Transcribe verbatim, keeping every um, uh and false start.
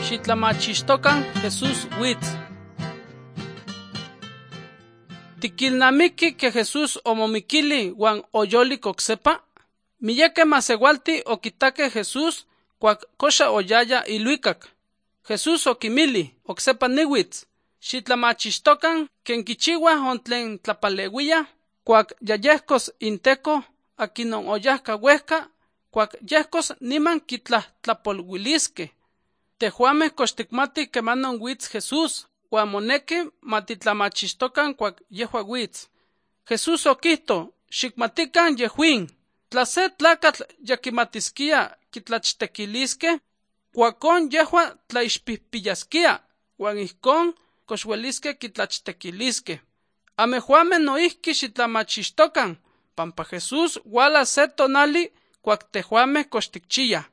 xitlamachixtocan Jesús witz. Tikilnamiki que Jesús omomikili wan oyolik oksepa, miyeke masewalti okitake Jesús kuak kosha oyaya iluikak. Jesús okimili oksepa niwitz, xitlamachixtocan ken kichiwa ontlen tlapalewia, kuak yayehkos inteko akinon oyahka wehka, kuak yehkos niman kitlatlapolwiliske. Tehuameh kox tikmati kemanon witz Jesús, wan moneki matitlamachixtocan kuak yehua witz. Jesús okihto, xikmatikan yehuin, tla se tlakatl yakimatiskia kitlachtekiliske, kuakon yehua tlaixpihpiyaskia, wan ihkon kox ueliske kitlachtekiliske. Amejuameh noihki xitlamachixtocan, pampa Jesús uala se tonali kuak tehuameh kox tikchiyah.